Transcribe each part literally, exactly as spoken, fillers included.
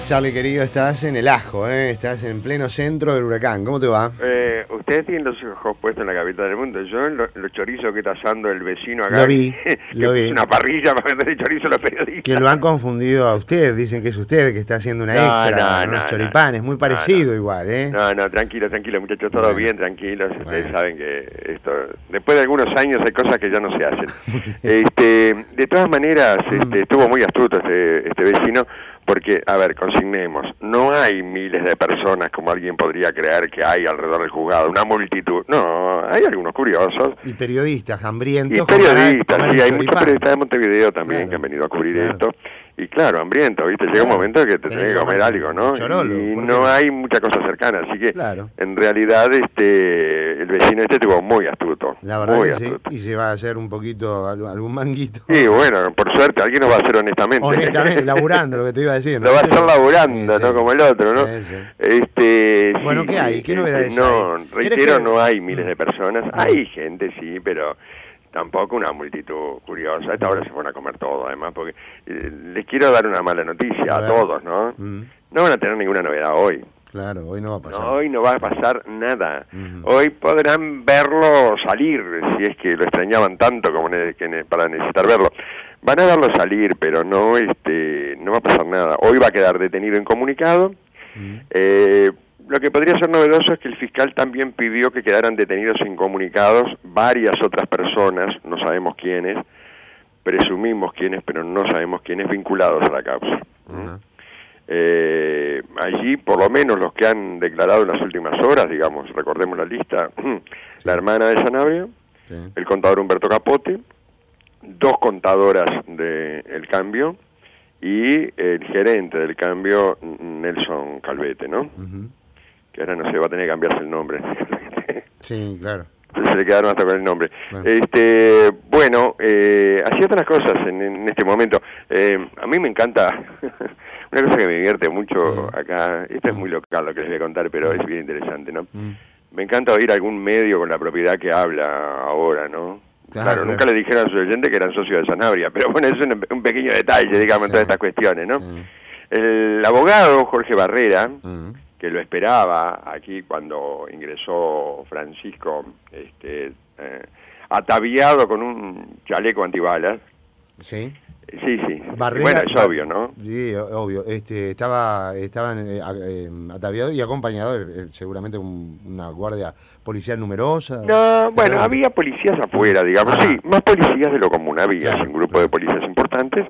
Charlie, querido, estás en el ajo, ¿eh? Estás en pleno centro del huracán. ¿Cómo te va? Eh, ustedes tienen los ojos puestos en la capital del mundo. Yo, los lo chorizos que está asando el vecino acá, Lo vi, que, lo que vi. puso una parrilla para vender el chorizo a los periodistas. Que lo han confundido a usted. Dicen que es usted que está haciendo una No, extra, no, unos no, choripanes. no. Muy parecido No, no. igual, ¿eh? No, no, tranquilo, tranquilo, muchachos, todo Bueno. bien, tranquilos. Ustedes Bueno. saben que esto, después de algunos años hay cosas que ya no se hacen. este, de todas maneras, este, estuvo muy astuto este, este vecino, porque, a ver, consignemos, no hay miles de personas como alguien podría creer que hay alrededor del juzgado, una multitud. No, hay algunos curiosos. Y periodistas hambrientos. Y con ganas de periodistas, comer sí, un hay choripán. muchos periodistas de Montevideo también Claro, que han venido a cubrir claro. esto. Y claro, hambriento, ¿viste? Llega Claro, un momento que te tenés tenés que que comer comer algo, ¿no? un chorolo, Y ¿por qué no no? hay mucha cosa cercana, así que Claro. en realidad este el vecino este estuvo muy astuto, La verdad muy que sí. astuto. Y se va a hacer un poquito, algún algún manguito. Y bueno, por suerte, alguien lo va a hacer honestamente. Honestamente, laburando, lo que te iba a decir. ¿no? Lo va a hacer laburando, Sí, no sí. como el otro, ¿no? Sí, sí. Este, Bueno, sí, ¿qué hay? sí, ¿Qué este, novedades no, hay? reitero, ¿Querés que- no hay miles Mm. de personas. Mm. Hay gente, sí, pero tampoco una multitud curiosa. A esta hora se van a comer todo, además, porque eh, les quiero dar una mala noticia A a, ver. todos, ¿no? Mm. No van a tener ninguna novedad hoy. Claro, hoy no va a pasar. No, hoy no va a pasar nada. Ujú. Hoy podrán verlo salir, si es que lo extrañaban tanto como ne- que ne- para necesitar verlo. Van a verlo salir, pero no, este, no va a pasar nada. Hoy va a quedar detenido incomunicado. Mm. Eh, lo que podría ser novedoso es que el fiscal también pidió que quedaran detenidos incomunicados varias otras personas, no sabemos quiénes, presumimos quiénes, pero no sabemos quiénes, vinculados a la causa. Ajá. Eh, allí, por lo menos los que han declarado en las últimas horas, digamos, recordemos la lista, la hermana de Sanabria, Sí. el contador Humberto Capote, dos contadoras de El Cambio y el gerente del Cambio, Nelson Calvete, ¿no? Ujú. Que ahora no se va a tener que cambiarse el nombre. Sí, claro. Se le quedaron hasta con el nombre. Bueno. Este, bueno, eh, así otras cosas en, en este momento. Eh, a mí me encanta, una cosa que me divierte mucho Mm. acá, esto es muy local lo que les voy a contar, pero es bien interesante, ¿no? Mm. Me encanta oír algún medio con la propiedad que habla ahora, ¿no? Claro, Claro, nunca claro. le dijeron a sus oyentes que eran socios de Sanabria, pero bueno, es un, un pequeño detalle, digamos, en Sí. todas estas cuestiones, ¿no? Sí. El abogado Jorge Barrera, Mm. que lo esperaba aquí cuando ingresó Francisco, este, eh, ataviado con un chaleco antibalas. Sí. Sí, sí. Barrera- Bueno, es Bar- obvio, ¿no? Sí, o- obvio. Este, estaba, estaban eh, a- eh, ataviados y acompañados, eh, seguramente un- una guardia policial numerosa. No, bueno, Pero- había policías afuera, digamos, Ajá. sí, más policías de lo común había, Claro, sí, un grupo claro. de policías importantes,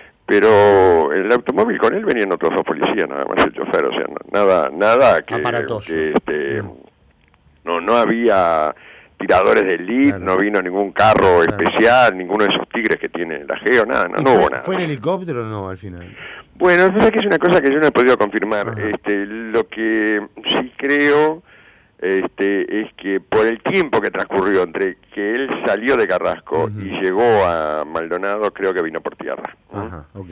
pero en el automóvil con él venían otros dos policías, nada más el chofer, o sea, no- nada, nada que, Aparatoso. que, este, Mm. no, no había tiradores de elite, Claro. no vino ningún carro Claro. especial, ninguno de esos tigres que tiene el ajeo, nada, no, ¿Y no fue, hubo nada. ¿Fue en helicóptero o no al final? Bueno, es que es una cosa que yo no he podido confirmar. Ajá. Este, lo que sí creo este, es que por el tiempo que transcurrió entre que él salió de Carrasco Ujú. y llegó a Maldonado, creo que vino por tierra. ¿no? Ajá, ok.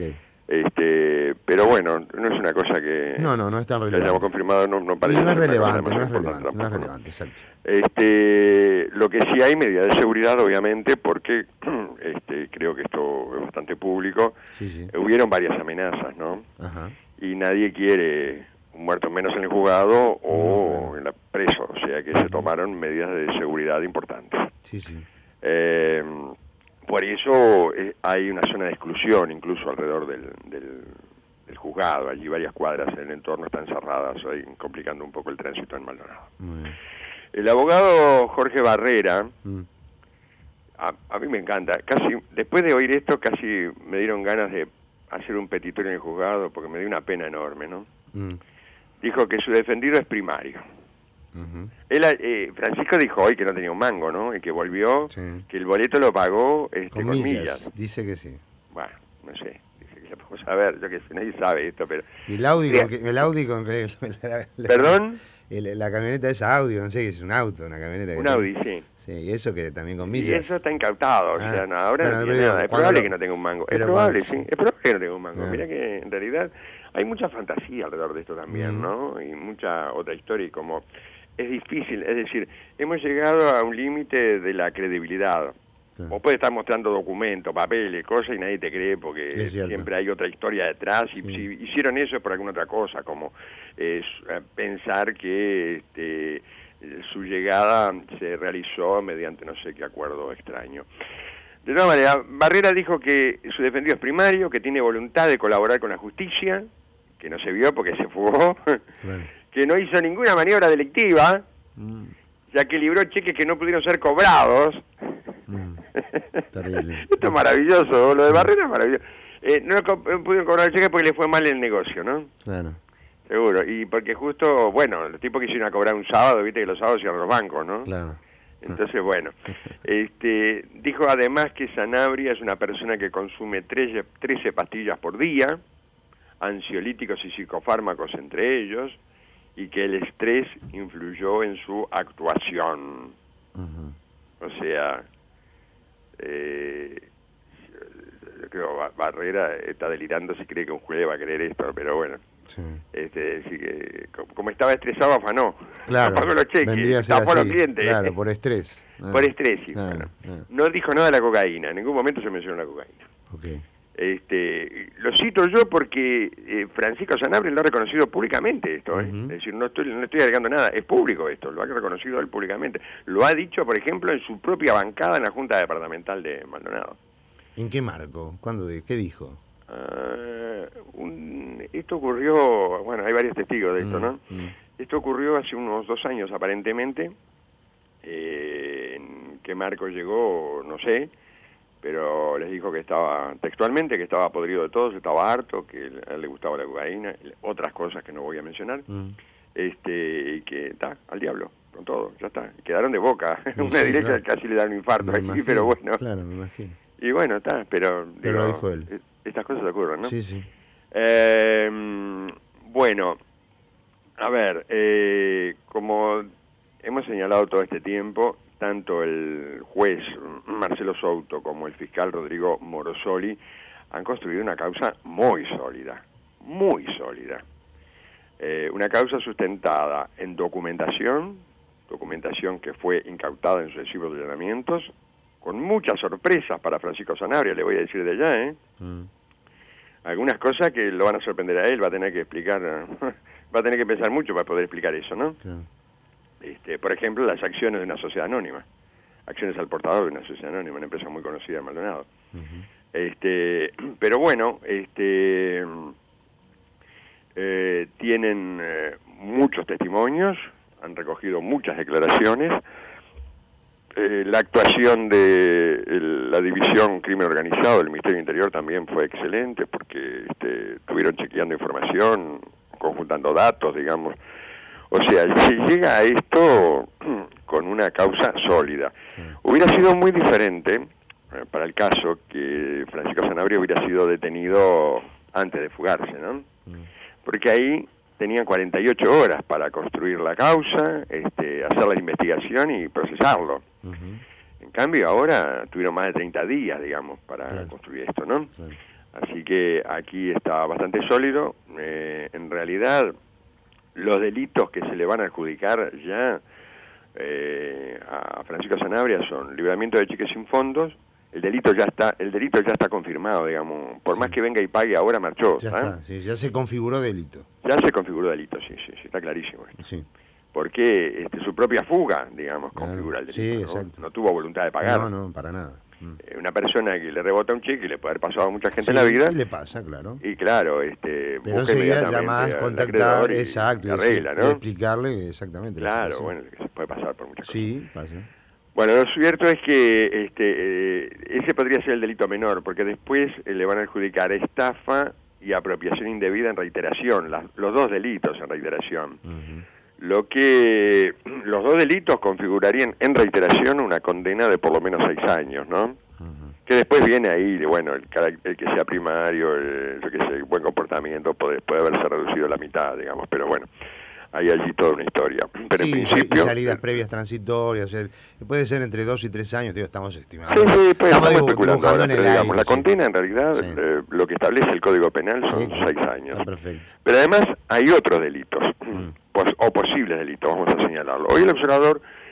Este, pero bueno, no es una cosa que, No, no, no es tan que relevante. hayamos confirmado, no, no Y parece no es ser una cosa relevante, no es demasiado relevante, importante no es tampoco, ¿no? relevante, exacto. Este, lo que sí hay medidas de seguridad, obviamente, porque este, creo que esto es bastante público. Sí, sí. Hubieron varias amenazas, ¿no? Ajá. Y nadie quiere un muerto menos en el juzgado o No, claro. en la preso, o sea que se tomaron medidas de seguridad importantes. Sí, sí. Eh, por eso eh, hay una zona de exclusión incluso alrededor del, del, del juzgado, allí varias cuadras en el entorno están cerradas, hoy complicando un poco el tránsito en Maldonado. Muy bien. El abogado Jorge Barrera, Mm. a, a mí me encanta, casi después de oír esto casi me dieron ganas de hacer un petitorio en el juzgado porque me dio una pena enorme, ¿no? Mm. Dijo que su defendido es primario. Ujú. Él, eh, Francisco dijo hoy que no tenía un mango, ¿no? Y que volvió, Sí. que el boleto lo pagó este, Con con, millas. millas. Dice que sí. Bueno, no sé, dice que lo podemos saber, yo que sé, nadie sabe esto, pero... ¿Y el Audi Mira, con que, el Audi con que la, la- ¿Perdón? el- la camioneta esa Audi, no sé, que es un auto, una camioneta. que Un tiene- Audi, sí. Sí, y eso que también con Y millas. eso está incautado, o Ah, sea, no, ahora bueno, no pero tiene digo, nada. Es cuando probable lo- que no tenga un mango. Es pero probable, cuando- sí, es probable que no tenga un mango. Ah. Mira que en realidad hay mucha fantasía alrededor de esto también, Mm. ¿no? Y mucha otra historia y como... Es difícil, es decir, hemos llegado a un límite de la credibilidad. Sí. O puede estar mostrando documentos, papeles, cosas y nadie te cree porque siempre hay otra historia detrás. Y sí. si hicieron eso es por alguna otra cosa, como eh, pensar que este, su llegada se realizó mediante no sé qué acuerdo extraño. De todas maneras, Barrera dijo que su defendido es primario, que tiene voluntad de colaborar con la justicia, que no se vio porque se fugó, claro. Que no hizo ninguna maniobra delictiva, mm. ya que libró cheques que no pudieron ser cobrados. Mm. Terrible. Esto es maravilloso, lo de Barrera es maravilloso. Eh, no pudieron cobrar el cheque porque le fue mal el negocio, ¿no? Claro. Seguro, y porque justo, bueno, los tipos quisieron a cobrar un sábado, viste que los sábados cierran los bancos, ¿no? Claro. Entonces, bueno, este, dijo además que Sanabria es una persona que consume trece, trece pastillas por día, ansiolíticos y psicofármacos entre ellos, y que el estrés influyó en su actuación. Uh-huh. O sea, eh, yo creo que Barrera está delirando si cree que un juez le va a creer esto, pero bueno. Sí. Este, decir que como estaba estresado afanó, claro, no pagó los cheques, tapó los clientes. Claro, por estrés. Ah, por estrés, sí, claro, bueno. Claro. No dijo nada de la cocaína, en ningún momento se mencionó la cocaína. Okay. Este, lo cito yo porque eh, Francisco Sanabria lo ha reconocido públicamente esto, ¿eh? Uh-huh. Es decir, no estoy, no estoy agregando nada, es público esto, lo ha reconocido él públicamente. Lo ha dicho, por ejemplo, en su propia bancada en la Junta Departamental de Maldonado. ¿En qué marco? ¿Cuándo? De, ¿Qué dijo? Uh, un, esto ocurrió, bueno, hay varios testigos de esto, ¿no? Mm, mm. Esto ocurrió hace unos dos años aparentemente. Eh, ¿En qué marco llegó? No sé, pero les dijo que estaba, textualmente, que estaba podrido de todo, estaba harto, que a él le gustaba la cocaína, otras cosas que no voy a mencionar, mm. este, y que está, al diablo, con todo, ya está. Quedaron de boca, sí, una sí, derecha claro. Casi le da un infarto aquí, imagino, pero bueno. Claro, me imagino. Y bueno, está, pero... Pero digo, lo dijo él. Estas cosas ocurren, ¿no? Sí, sí. Eh, bueno, a ver, eh, como hemos señalado todo este tiempo, tanto el juez Marcelo Souto como el fiscal Rodrigo Morosoli han construido una causa muy sólida, muy sólida. Eh, una causa sustentada en documentación, documentación que fue incautada en sucesivos allanamientos, con muchas sorpresas para Francisco Sanabria, le voy a decir de allá, ¿eh? Mm. Algunas cosas que lo van a sorprender a él, va a tener que explicar, va a tener que pensar mucho para poder explicar eso, ¿no? Claro. Este, por ejemplo, las acciones de una sociedad anónima, acciones al portador de una sociedad anónima, una empresa muy conocida en Maldonado. Uh-huh. Este, pero bueno, este, eh, tienen eh, muchos testimonios, han recogido muchas declaraciones. Eh, la actuación de el, la División Crimen Organizado del Ministerio del Interior también fue excelente porque este, estuvieron chequeando información, conjuntando datos, digamos. O sea, se llega a esto con una causa sólida. Hubiera sido muy diferente, eh, para el caso, que Francisco Sanabria hubiera sido detenido antes de fugarse, ¿no? Porque ahí tenían cuarenta y ocho horas para construir la causa, este, hacer la investigación y procesarlo. Uh-huh. En cambio, ahora tuvieron más de treinta días, digamos, para claro. construir esto, ¿no? Claro. Así que aquí está bastante sólido. Eh, en realidad, los delitos que se le van a adjudicar ya eh, a Francisco Sanabria son libramiento de cheques sin fondos. El delito ya está, el delito ya está confirmado, digamos. Por sí. más que venga y pague, ahora marchó. Ya está, sí, ya se configuró delito. Ya se configuró delito, sí, sí, sí, está clarísimo esto. Sí. Porque este, su propia fuga, digamos, claro. configura el delito. Sí, ¿no? exacto. No tuvo voluntad de pagar. No, no, para nada. Mm. Eh, una persona que le rebota un cheque y le puede haber pasado a mucha gente sí, en la vida. Y le pasa, claro. Y claro, este, pero enseguida llamás, contactar, y, exacto, y arregla, ¿no? Y explicarle exactamente. Claro, bueno, que se puede pasar por muchas cosas. Sí, pasa. Bueno, lo cierto es que este, eh, ese podría ser el delito menor, porque después eh, le van a adjudicar estafa y apropiación indebida en reiteración, la, los dos delitos en reiteración. Uh-huh. Lo que los dos delitos configurarían en reiteración una condena de por lo menos seis años, ¿no? Uh-huh. Que después viene ahí, bueno, el, el que sea primario, el, yo qué sé, el buen comportamiento puede, puede haberse reducido a la mitad, digamos, pero bueno. Hay allí toda una historia. Pero sí, en principio, y salidas previas transitorias, o sea, puede ser entre dos y tres años, digo, estamos estimando. Sí, sí, pues estamos, estamos especulando ahora, en el pero digamos, aire, la sí. condena en realidad, sí. eh, lo que establece el Código Penal son sí, seis años. Ah, perfecto. Pero además hay otros delitos, mm. pos, o posibles delitos, vamos a señalarlo. Hoy el observador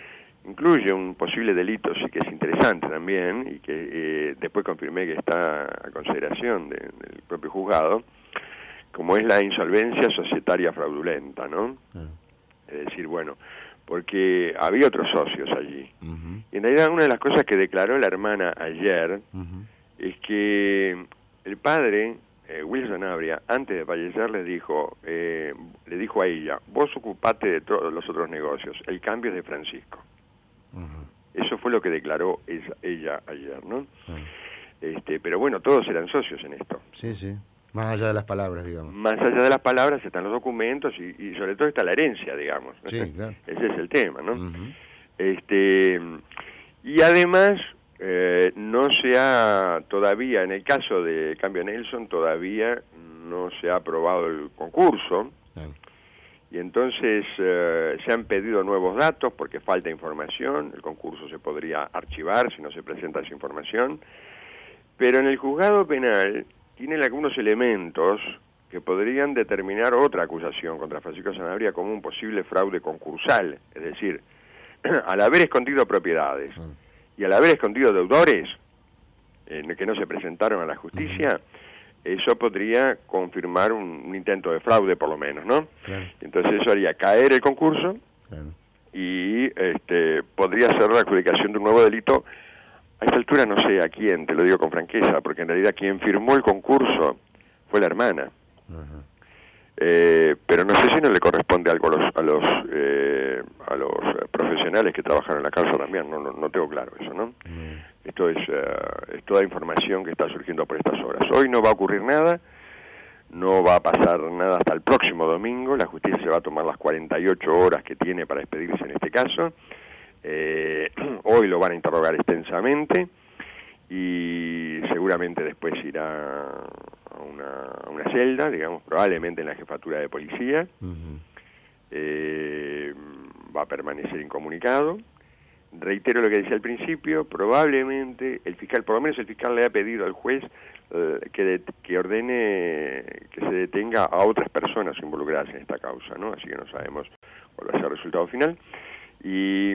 incluye un posible delito, sí que es interesante también, y que eh, después confirmé que está a consideración de, del propio juzgado, como es la insolvencia societaria fraudulenta, ¿no? Uh-huh. Es decir, bueno, porque había otros socios allí. Uh-huh. Y en realidad una de las cosas que declaró la hermana ayer uh-huh. es que el padre, eh, Wilson Abria, antes de fallecer le dijo, eh, le dijo a ella, vos ocupate de todos los otros negocios, el cambio es de Francisco. Uh-huh. Eso fue lo que declaró ella, ella ayer, ¿no? Uh-huh. Este, pero bueno, todos eran socios en esto. Sí, sí. Más allá de las palabras, digamos. Más allá de las palabras están los documentos y, y sobre todo está la herencia, digamos. Sí, claro. Ese es el tema, ¿no? Uh-huh. Este, y además, eh, no se ha todavía, en el caso de Cambio Nelson, todavía no se ha aprobado el concurso. Uh-huh. Y entonces eh, se han pedido nuevos datos porque falta información. El concurso se podría archivar si no se presenta esa información. Pero en el juzgado penal tienen algunos elementos que podrían determinar otra acusación contra Francisco Sanabria como un posible fraude concursal. Es decir, al haber escondido propiedades uh-huh. y al haber escondido deudores eh, que no se presentaron a la justicia, uh-huh. eso podría confirmar un, un intento de fraude por lo menos, ¿no? Claro. Entonces eso haría caer el concurso claro. y este, podría ser la adjudicación de un nuevo delito. A esta altura no sé a quién, te lo digo con franqueza, porque en realidad quien firmó el concurso fue la hermana. Uh-huh. Eh, pero no sé si no le corresponde algo a los a los eh, a los profesionales que trabajan en la causa también, no no, no tengo claro eso, ¿no? Uh-huh. Esto es, uh, es toda información que está surgiendo por estas horas. Hoy no va a ocurrir nada, no va a pasar nada hasta el próximo domingo, la justicia se va a tomar las cuarenta y ocho horas que tiene para expedirse en este caso. Eh, hoy lo van a interrogar extensamente y seguramente después irá a una, a una celda, digamos, probablemente en la jefatura de policía. Uh-huh. eh, va a permanecer incomunicado. Reitero lo que decía al principio, probablemente el fiscal, por lo menos el fiscal le ha pedido al juez eh, que, de, que ordene que se detenga a otras personas involucradas en esta causa, ¿no? Así que no sabemos cuál va a ser el resultado final. Y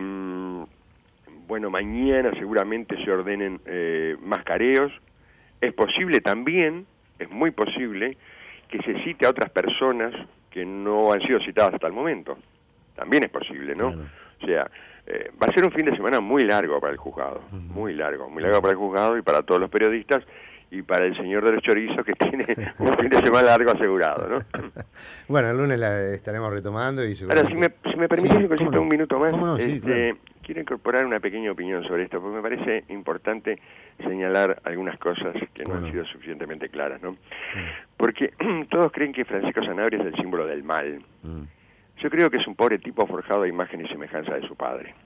bueno, mañana seguramente se ordenen eh, más careos. Es posible también, es muy posible, que se cite a otras personas que no han sido citadas hasta el momento. También es posible, ¿no? Claro. O sea, eh, va a ser un fin de semana muy largo para el juzgado, uh-huh. muy largo, muy largo para el juzgado y para todos los periodistas y para el señor de los chorizos que tiene un fin de semana largo asegurado, ¿no? Bueno, el lunes la estaremos retomando y seguramente... Ahora, si me, si me permitís, sí, no? un minuto más, no? Sí, este, claro. quiero incorporar una pequeña opinión sobre esto, porque me parece importante señalar algunas cosas que no bueno. han sido suficientemente claras, ¿no? Sí. Porque todos creen que Francisco Sanabria es el símbolo del mal. Mm. Yo creo que es un pobre tipo forjado a imagen y semejanza de su padre.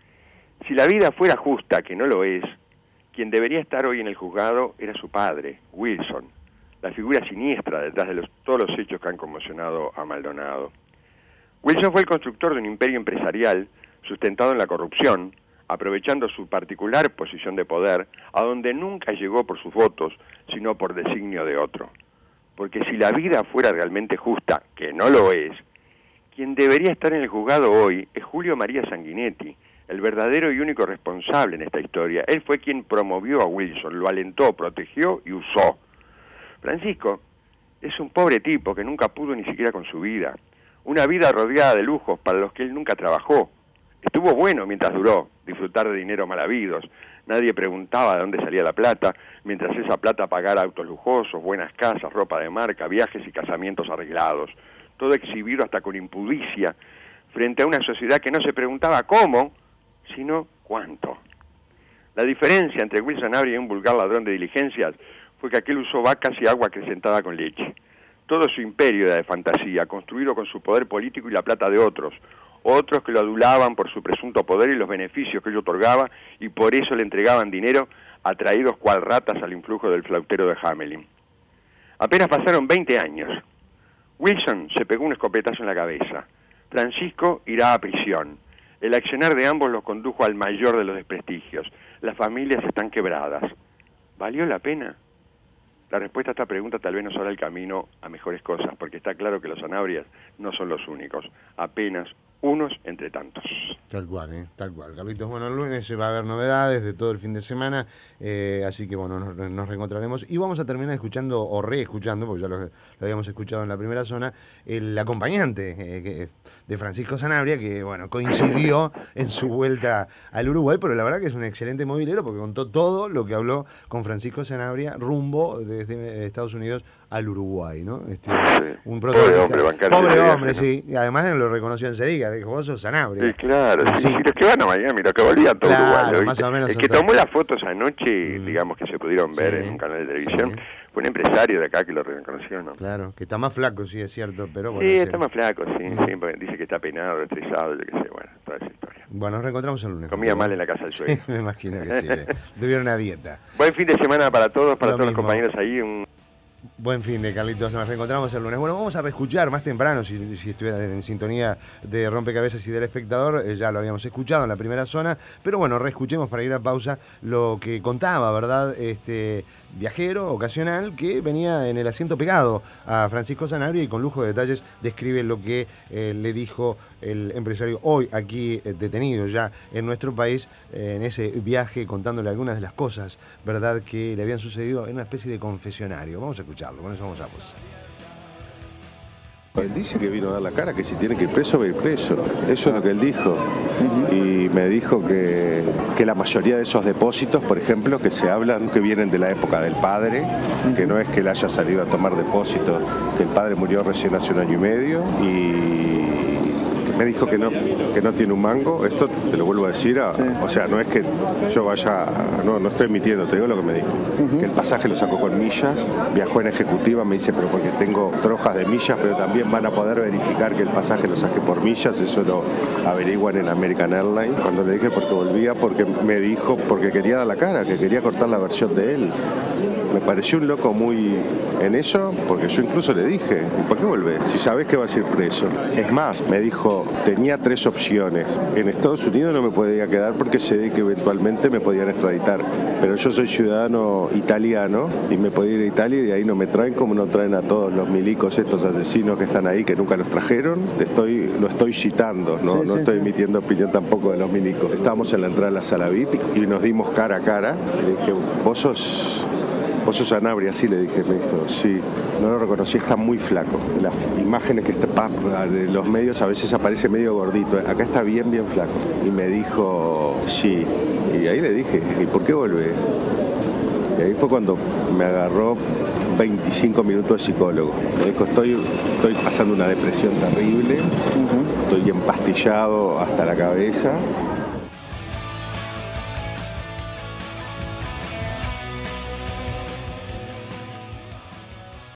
Si la vida fuera justa, que no lo es, quien debería estar hoy en el juzgado era su padre, Wilson, la figura siniestra detrás de los, todos los hechos que han conmocionado a Maldonado. Wilson fue el constructor de un imperio empresarial sustentado en la corrupción, aprovechando su particular posición de poder, a donde nunca llegó por sus votos, sino por designio de otro. Porque si la vida fuera realmente justa, que no lo es, quien debería estar en el juzgado hoy es Julio María Sanguinetti, el verdadero y único responsable en esta historia. Él fue quien promovió a Wilson, lo alentó, protegió y usó. Francisco es un pobre tipo que nunca pudo ni siquiera con su vida. Una vida rodeada de lujos para los que él nunca trabajó. Estuvo bueno mientras duró, disfrutar de dinero mal habidos. Nadie preguntaba de dónde salía la plata, mientras esa plata pagara autos lujosos, buenas casas, ropa de marca, viajes y casamientos arreglados. Todo exhibido hasta con impudicia, frente a una sociedad que no se preguntaba cómo, sino cuánto. La diferencia entre Wilson Sanabria y un vulgar ladrón de diligencias fue que aquel usó vacas y agua acrecentada con leche. Todo su imperio era de fantasía, construido con su poder político y la plata de otros, otros que lo adulaban por su presunto poder y los beneficios que ello otorgaba, y por eso le entregaban dinero, atraídos cual ratas al influjo del flautero de Hamelin. Apenas pasaron veinte años. Wilson se pegó un escopetazo en la cabeza. Francisco irá a prisión. El accionar de ambos los condujo al mayor de los desprestigios. Las familias están quebradas. ¿Valió la pena? La respuesta a esta pregunta tal vez nos abra el camino a mejores cosas, porque está claro que los Sanabrias no son los únicos. Apenas unos entre tantos. Tal cual, ¿eh? Tal cual. Carlitos, bueno, el lunes va a haber novedades de todo el fin de semana, eh, así que bueno, nos, nos reencontraremos y vamos a terminar escuchando, o reescuchando, porque ya lo, lo habíamos escuchado en la primera zona, el acompañante eh, que, de Francisco Sanabria, que bueno, coincidió en su vuelta al Uruguay, pero la verdad que es un excelente movilero porque contó todo lo que habló con Francisco Sanabria rumbo desde Estados Unidos al Uruguay, ¿no? Este, sí. Un pobre hombre, bancario. Pobre hombre, sí. Y además lo reconoció enseguida, dijo, vos sos Sanabria. Sí, claro. Sí. Sí, los que van a Miami, los que volvían todo claro, Uruguay. Más o menos el que todo. tomó las fotos anoche, mm. digamos que se pudieron ver sí, en un canal de televisión, sí. fue un empresario de acá que lo reconoció, ¿no? Claro, que está más flaco, sí, es cierto, pero bueno. Sí, sí. está más flaco, sí, Mm. sí, porque dice que está penado, estresado, yo qué sé, bueno, toda esa historia. Bueno, nos reencontramos el lunes. Comía mal en la casa del suegro. Sí, me imagino que sí, tuvieron una dieta. Buen fin de semana para todos, para Lo todos mismo. los compañeros ahí. Un... Buen fin de Carlitos, nos reencontramos el lunes. Bueno, vamos a reescuchar más temprano, si, si estuviera en sintonía de Rompecabezas y del Espectador, eh, ya lo habíamos escuchado en la primera zona, pero bueno, reescuchemos para ir a pausa lo que contaba, ¿verdad? Este viajero ocasional que venía en el asiento pegado a Francisco Sanabria y con lujo de detalles describe lo que eh, le dijo el empresario hoy aquí eh, detenido ya en nuestro país eh, en ese viaje, contándole algunas de las cosas, ¿verdad?, que le habían sucedido en una especie de confesionario. Vamos a escucharlo, con eso vamos a pausa. Él dice que vino a dar la cara, que si tiene que ir preso, va a ir preso. Eso es lo que él dijo. Uh-huh. Y me dijo que, que la mayoría de esos depósitos, por ejemplo, que se hablan, que vienen de la época del padre, uh-huh. que no es que él haya salido a tomar depósitos, que el padre murió recién hace un año y medio, y me dijo que no, que no tiene un mango. Esto te lo vuelvo a decir, a, sí. O sea, no es que yo vaya, a, no, no estoy mintiendo, te digo lo que me dijo. Uh-huh. Que el pasaje lo sacó con millas, viajó en ejecutiva, me dice, pero porque tengo trojas de millas, pero también van a poder verificar que el pasaje lo saqué por millas, eso lo averiguan en American Airlines. Cuando le dije por qué volvía, porque me dijo, porque quería dar la cara, que quería cortar la versión de él. Me pareció un loco muy en eso, porque yo incluso le dije, ¿y por qué volvés? Si sabés que vas a ir preso. Es más, me dijo, tenía tres opciones. En Estados Unidos no me podía quedar porque sé que eventualmente me podían extraditar. Pero yo soy ciudadano italiano y me podía ir a Italia y de ahí no me traen como no traen a todos los milicos, estos asesinos que están ahí, que nunca los trajeron. Estoy, lo estoy citando, no, sí, no sí, estoy sí. emitiendo opinión tampoco de los milicos. Estábamos en la entrada de la sala V I P y nos dimos cara a cara. Y le dije, vos sos... Vos sos Sanabria, sí, le dije, me dijo, sí, no lo reconocí, está muy flaco. Las imágenes que está de los medios a veces aparece medio gordito, acá está bien, bien flaco. Y me dijo, sí, y ahí le dije, ¿y por qué volvés? Y ahí fue cuando me agarró veinticinco minutos de psicólogo. Me dijo, estoy, estoy pasando una depresión terrible, uh-huh. Estoy empastillado hasta la cabeza.